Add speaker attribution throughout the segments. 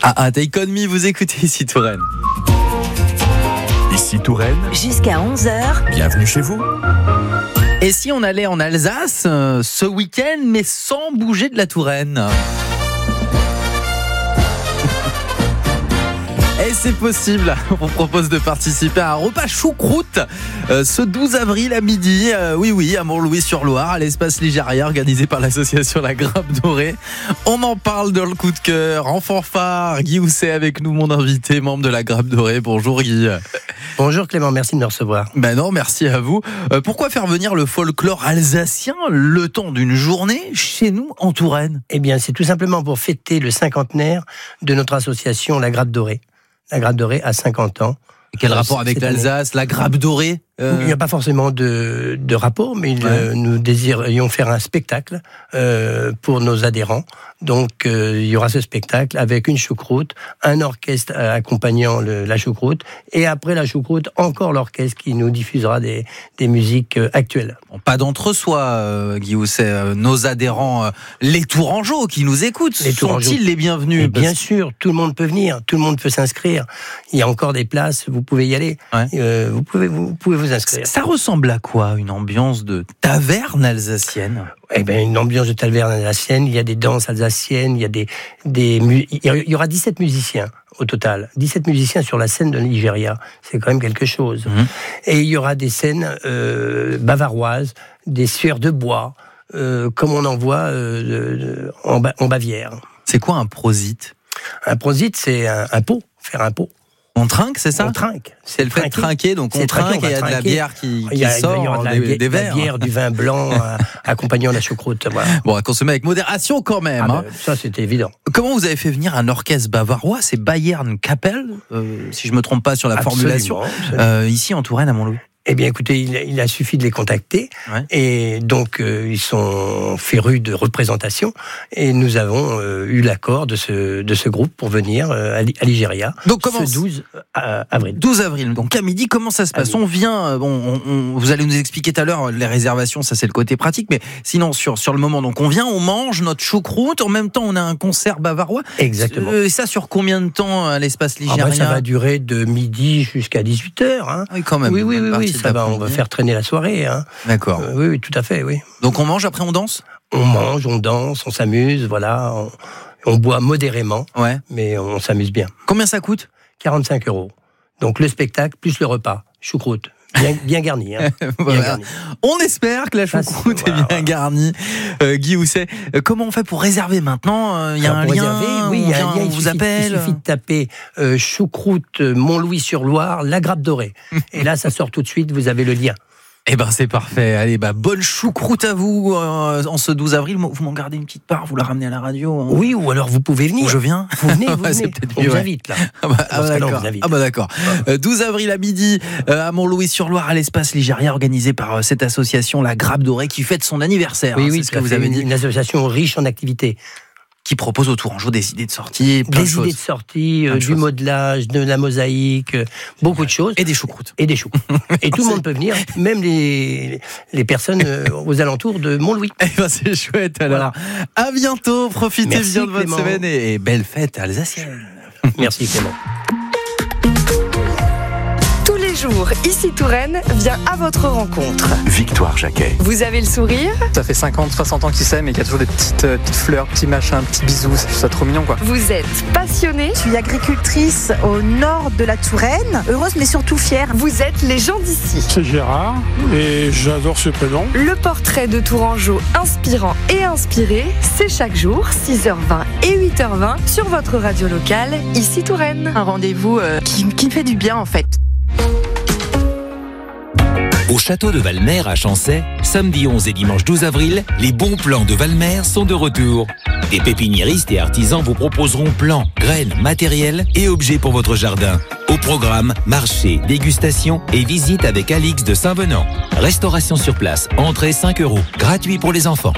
Speaker 1: Take On Me, vous écoutez ici Touraine.
Speaker 2: Ici Touraine.
Speaker 3: Jusqu'à 11h.
Speaker 2: Bienvenue chez vous.
Speaker 1: Et si on allait en Alsace ce week-end, mais sans bouger de la Touraine? Et c'est possible, on vous propose de participer à un repas choucroute ce 12 avril à midi, oui, à Montlouis-sur-Loire, à l'espace Ligéria, organisé par l'association La Grappe Dorée. On en parle dans le coup de cœur, en fanfare. Guy Housset avec nous, mon invité, membre de La Grappe Dorée. Bonjour Guy.
Speaker 4: Bonjour Clément, merci de me recevoir.
Speaker 1: Ben non, merci à vous. Pourquoi faire venir le folklore alsacien le temps d'une journée chez nous en Touraine?
Speaker 4: Eh bien, c'est tout simplement pour fêter le cinquantenaire de notre association La Grappe Dorée. La Grappe Dorée a 50 ans.
Speaker 1: Quel rapport avec l'Alsace, La Grappe Dorée?
Speaker 4: Il n'y a pas forcément de rapport, mais nous désirions faire un spectacle pour nos adhérents. Donc, il y aura ce spectacle avec une choucroute, un orchestre accompagnant la choucroute, et après la choucroute, encore l'orchestre qui nous diffusera des musiques actuelles.
Speaker 1: Bon, pas d'entre-soi, Guy Housset. Nos adhérents, les Tourangeaux qui nous écoutent, sont-ils les bienvenus?
Speaker 4: Bien sûr, tout le monde peut venir, tout le monde peut s'inscrire. Il y a encore des places, vous pouvez y aller. Ouais. Vous pouvez vous inscrire.
Speaker 1: Ça ressemble à quoi, une ambiance de taverne alsacienne?
Speaker 4: Eh bien, une ambiance de taverne alsacienne, il y a des danses alsaciennes, il y aura 17 musiciens au total. 17 musiciens sur la scène de Ligéria, c'est quand même quelque chose. Et il y aura des scènes bavaroises, des sphères de bois, comme on en voit en Bavière.
Speaker 1: C'est quoi un prosite?
Speaker 4: Un prosite, c'est un pot, faire un pot.
Speaker 1: On trinque, c'est ça?
Speaker 4: On trinque.
Speaker 1: C'est le fait de trinquer, donc on trinque et il y a de la bière qui sort,
Speaker 4: il y aura
Speaker 1: des verres.
Speaker 4: La bière, du vin blanc accompagnant la choucroute. Voilà.
Speaker 1: Bon, à consommer avec modération quand même.
Speaker 4: Ça, c'était évident.
Speaker 1: Comment vous avez fait venir un orchestre bavarois? C'est Bayern Kapelle, si je ne me trompe pas sur la formulation, ici en Touraine à Montlouis.
Speaker 4: Eh bien, écoutez, il a suffi de les contacter, et donc ils sont férus de représentation, et nous avons eu l'accord de ce groupe pour venir à Ligéria.
Speaker 1: Donc
Speaker 4: ce 12 avril.
Speaker 1: 12 avril. Donc à midi, comment ça se passe? On vient, vous allez nous expliquer tout à l'heure les réservations, ça c'est le côté pratique, mais sinon sur le moment, donc on vient, on mange notre choucroute, en même temps on a un concert bavarois.
Speaker 4: Exactement.
Speaker 1: Et ça sur combien de temps à l'espace Ligéria?
Speaker 4: Ça va durer de midi jusqu'à 18h.
Speaker 1: Oui, quand même.
Speaker 4: Oui. On va faire traîner la soirée.
Speaker 1: D'accord.
Speaker 4: Oui, tout à fait, oui.
Speaker 1: Donc on mange, après on danse?
Speaker 4: On mange, on danse, on s'amuse, voilà. On boit modérément, mais on s'amuse bien.
Speaker 1: Combien ça coûte?
Speaker 4: 45 €. Donc le spectacle plus le repas, choucroute. Bien garni. Bien garni.
Speaker 1: On espère que la choucroute est bien garnie. Guy Housset, comment on fait pour réserver maintenant? Il y a un lien?
Speaker 4: Oui, il y a un lien.
Speaker 1: On vous appelle?
Speaker 4: Il suffit de taper choucroute Montlouis-sur-Loire, La Grappe Dorée. Et là, ça sort tout de suite, vous avez le lien.
Speaker 1: Eh ben c'est parfait. Allez, bonne choucroute à vous en ce 12 avril. Vous m'en gardez une petite part, vous la ramenez à la radio.
Speaker 4: Oui, ou alors vous pouvez venir.
Speaker 1: Ou je viens.
Speaker 4: Vous venez. On vous invite là.
Speaker 1: D'accord. 12 avril à midi à Montlouis-sur-Loire, à l'espace Ligéria, organisé par cette association La Grappe Dorée qui fête son anniversaire.
Speaker 4: Oui,
Speaker 1: c'est ce que vous avez dit.
Speaker 4: Une association riche en activités.
Speaker 1: Qui propose aux Tourangeaux des idées de sortie,
Speaker 4: des idées de sortie, du modelage, de la mosaïque, beaucoup de choses.
Speaker 1: Et des choucroutes.
Speaker 4: Et tout le monde peut venir, même les personnes aux alentours de Montlouis.
Speaker 1: Eh ben c'est chouette alors. Voilà. À bientôt, profitez bien de votre semaine et belle fête alsacienne.
Speaker 4: Merci Clément.
Speaker 5: Ici Touraine vient à votre rencontre.
Speaker 2: Victoire Jacquet.
Speaker 5: Vous avez le sourire.
Speaker 6: Ça fait 50, 60 ans qu'il s'aime et qu'il y a toujours des petites fleurs, petits machins, petits bisous. C'est ça trop mignon quoi.
Speaker 5: Vous êtes passionné.
Speaker 7: Je suis agricultrice au nord de la Touraine. Heureuse mais surtout fière.
Speaker 5: Vous êtes les gens d'ici.
Speaker 8: C'est Gérard et j'adore ce prénom.
Speaker 5: Le portrait de Tourangeau inspirant et inspiré, c'est chaque jour 6h20 et 8h20 sur votre radio locale, ici Touraine.
Speaker 7: Un rendez-vous qui me fait du bien en fait.
Speaker 9: Au château de Valmer à Chancey, samedi 11 et dimanche 12 avril, les bons plans de Valmer sont de retour. Des pépiniéristes et artisans vous proposeront plants, graines, matériel et objets pour votre jardin. Au programme, marché, dégustation et visite avec Alix de Saint-Venant. Restauration sur place, entrée 5 €, gratuit pour les enfants.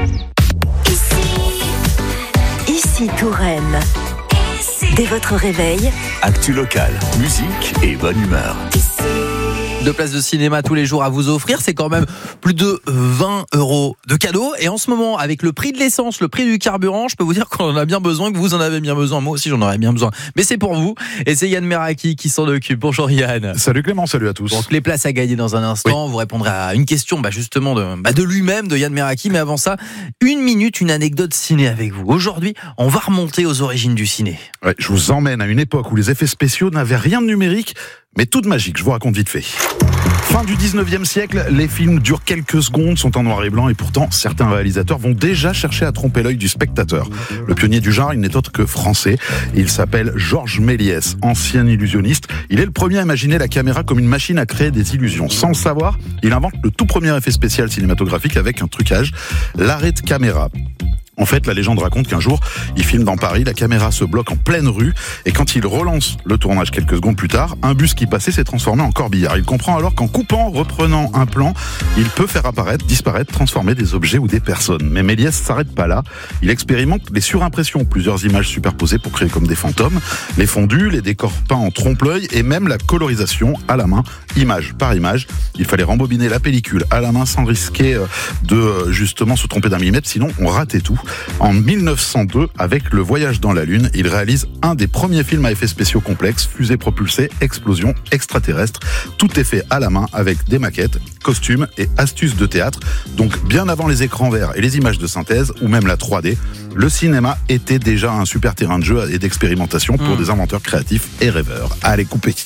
Speaker 3: Ici Touraine. Dès votre réveil,
Speaker 2: Actu local, musique et bonne humeur.
Speaker 1: 2 places de cinéma tous les jours à vous offrir. C'est quand même plus de 20 € de cadeaux. Et en ce moment, avec le prix de l'essence, le prix du carburant, je peux vous dire qu'on en a bien besoin, que vous en avez bien besoin. Moi aussi, j'en aurais bien besoin. Mais c'est pour vous. Et c'est Yann Meraki qui s'en occupe. Bonjour Yann.
Speaker 2: Salut Clément, salut à tous.
Speaker 1: Donc les places à gagner dans un instant. Oui. Vous répondrez à une question justement de lui-même, de Yann Meraki. Mais avant ça, 1 minute, une anecdote ciné avec vous. Aujourd'hui, on va remonter aux origines du ciné.
Speaker 2: Ouais, je vous emmène à une époque où les effets spéciaux n'avaient rien de numérique, mais tout de magique. Je vous raconte vite fait. Fin du 19e siècle, les films durent quelques secondes, sont en noir et blanc, et pourtant certains réalisateurs vont déjà chercher à tromper l'œil du spectateur. Le pionnier du genre, il n'est autre que français. Il s'appelle Georges Méliès, ancien illusionniste. Il est le premier à imaginer la caméra comme une machine à créer des illusions. Sans le savoir, il invente le tout premier effet spécial cinématographique avec un trucage, l'arrêt de caméra. En fait, la légende raconte qu'un jour, il filme dans Paris, la caméra se bloque en pleine rue, et quand il relance le tournage quelques secondes plus tard, un bus qui passait s'est transformé en corbillard. Il comprend alors qu'en coupant, reprenant un plan, il peut faire apparaître, disparaître, transformer des objets ou des personnes. Mais Méliès s'arrête pas là. Il expérimente les surimpressions, plusieurs images superposées pour créer comme des fantômes, les fondus, les décors peints en trompe-l'œil et même la colorisation à la main, image par image. Il fallait rembobiner la pellicule à la main sans risquer de justement se tromper d'un millimètre, sinon on ratait tout. En 1902, avec Le Voyage dans la Lune, il réalise un des premiers films à effets spéciaux complexes, fusée propulsée, explosion extraterrestre. Tout est fait à la main avec des maquettes, costumes et astuces de théâtre. Donc bien avant les écrans verts et les images de synthèse, ou même la 3D, le cinéma était déjà un super terrain de jeu et d'expérimentation pour des inventeurs créatifs et rêveurs. Allez, coupez.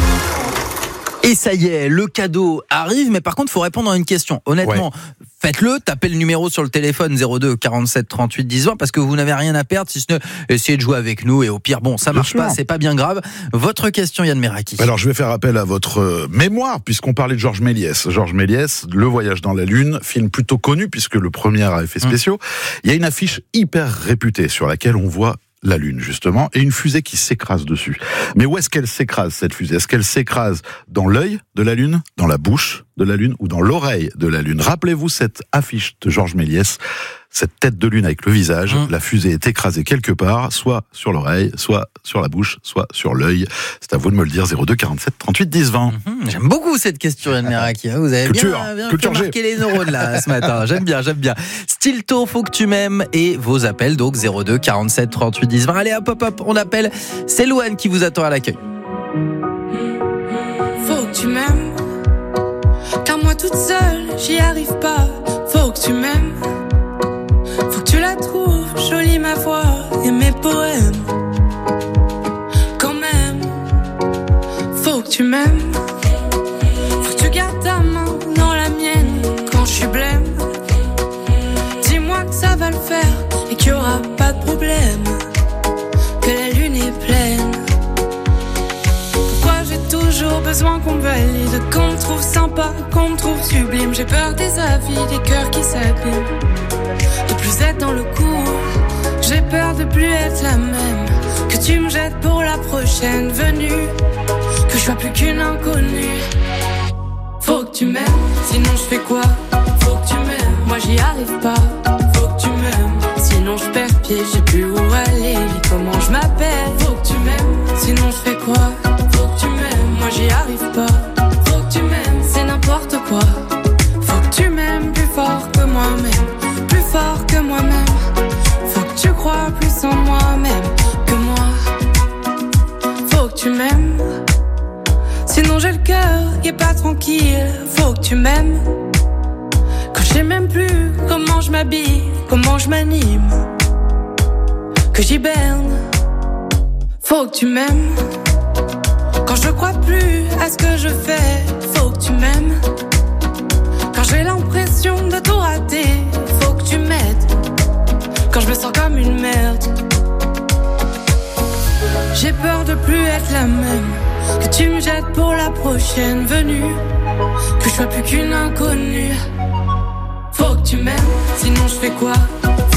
Speaker 1: Et ça y est, le cadeau arrive, mais par contre, il faut répondre à une question. Honnêtement, faites-le, tapez le numéro sur le téléphone 02 47 38 10 20 parce que vous n'avez rien à perdre, si ce n'est essayer de jouer avec nous et au pire, bon, ça marche pas, c'est pas bien grave. Votre question, Yann Meraki.
Speaker 2: Alors, je vais faire appel à votre mémoire puisqu'on parlait de Georges Méliès. Georges Méliès, Le Voyage dans la Lune, film plutôt connu puisque le premier à effets spéciaux. Il y a une affiche hyper réputée sur laquelle on voit la Lune, justement, et une fusée qui s'écrase dessus. Mais où est-ce qu'elle s'écrase, cette fusée ? Est-ce qu'elle s'écrase dans l'œil de la Lune, dans la bouche de la Lune ou dans l'oreille de la Lune ? Rappelez-vous cette affiche de Georges Méliès, cette tête de Lune avec le visage. La fusée est écrasée quelque part, soit sur l'oreille, soit sur la bouche, soit sur l'œil. C'est à vous de me le dire, 02 47 38 10 20.
Speaker 1: J'aime beaucoup cette question, Yann Meraki. Vous avez bien marqué les neurones là ce matin. J'aime bien. Stilto, faut que tu m'aimes, et vos appels, donc 02 47 38 10 20. Allez, hop, on appelle. C'est Louane qui vous attend à l'accueil.
Speaker 10: Faut que tu m'aimes, car moi toute seule, j'y arrive pas. Faut que tu m'aimes, faut que tu la trouves jolie ma voix et mes poèmes. Quand même, faut que tu m'aimes, faut que tu gardes ta main dans la mienne quand je suis blême. Dis-moi que ça va le faire et qu'il y aura pas de problème, que la lune est pleine. Pourquoi j'ai toujours besoin qu'on me valide, qu'on me trouve sympa, qu'on me trouve sublime. J'ai peur des avis, des cœurs qui s'abîment, de plus être dans le coup. J'ai peur de plus être la même, que tu me jettes pour la prochaine venue, que je sois plus qu'une inconnue. Faut que tu m'aimes, sinon je fais quoi? Faut que tu m'aimes, moi j'y arrive pas. Faut que tu m'aimes, sinon je perds pied, je sais plus où aller, ni comment je m'appelle. Faut que tu m'aimes, sinon je fais quoi? Faut que tu m'aimes, moi j'y arrive pas. Faut que tu m'aimes, c'est n'importe quoi. Faut que tu m'aimes plus fort que moi-même, plus fort que moi-même. Faut que tu crois plus en moi-même que moi. Faut que tu m'aimes, sinon j'ai le cœur qui est pas tranquille. Faut que tu m'aimes, quand je sais même plus comment je m'habille, comment je m'anime, que j'hiberne. Faut que tu m'aimes, quand je crois plus à ce que je fais. Faut que tu m'aimes, quand j'ai l'impression de tout rater. Faut que tu m'aides, quand je me sens comme une merde. J'ai peur de plus être la même, que tu me jettes pour la prochaine venue, que je sois plus qu'une inconnue. Faut que tu m'aimes, sinon je fais quoi?